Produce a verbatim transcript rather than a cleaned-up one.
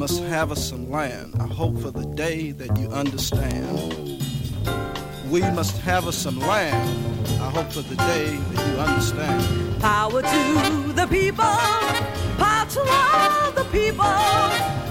must have us some land. I hope for the day that you understand. We must have us some land. I hope for the day that you understand. Power to the people, power to all the people.